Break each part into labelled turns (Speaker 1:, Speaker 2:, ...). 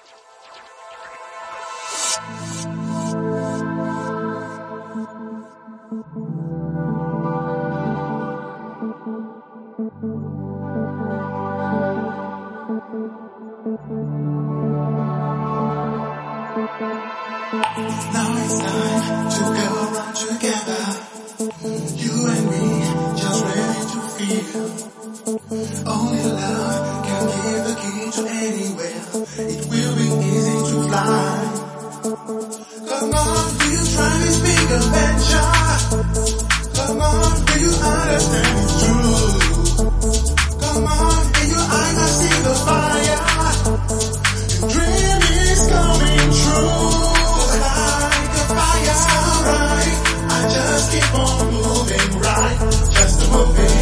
Speaker 1: Now it's time to go around together. You and me, just ready to feel. Only love can give the key to anywhere. It will be easy to fly. Come on, do you try this big adventure? Come on, do you understand it's true? Come on, in your eyes I see the fire. Your dream is coming true. Just keep on moving right, just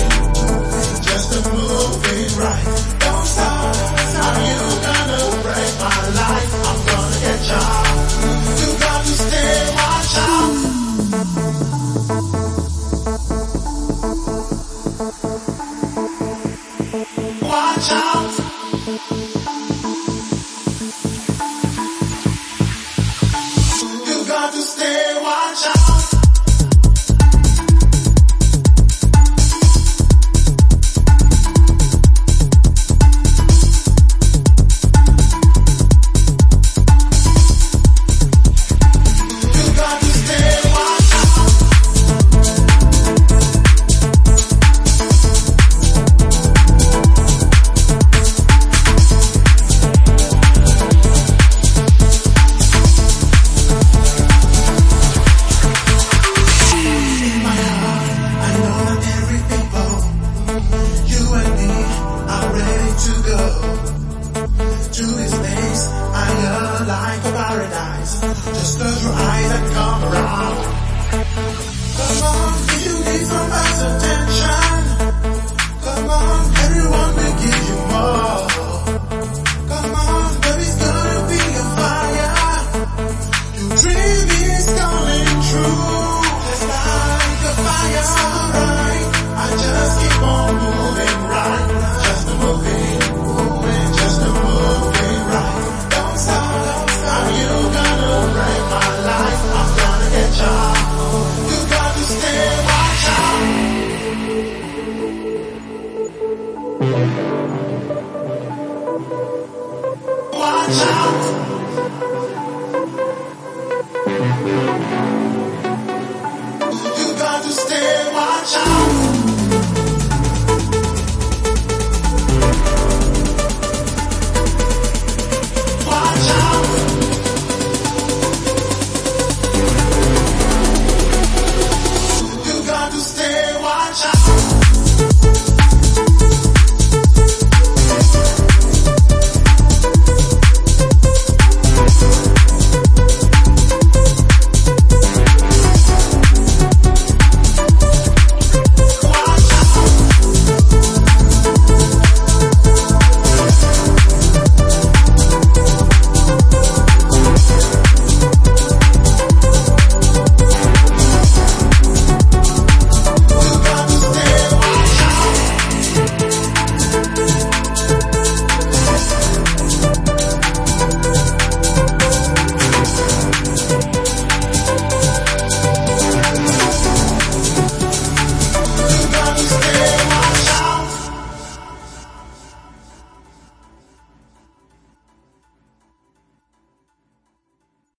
Speaker 1: a moving right. Don't stop, are you gonna break my life? I'm gonna get you. You got to stay, watch out. Watch out. You got to stay, watch out. To this place, I am like a paradise. Just close your eyes and come around. Come on, if you need somebody's attention. Come on, everyone will give you more. Come on, but it's gonna be a fire. Your dream is coming true. Just like a fire, alright. I just keep on moving right. Just a moving. Just a moving right. Don't stop. Are you gonna break my life? I'm gonna get you. You got to stay, watch out. Watch out.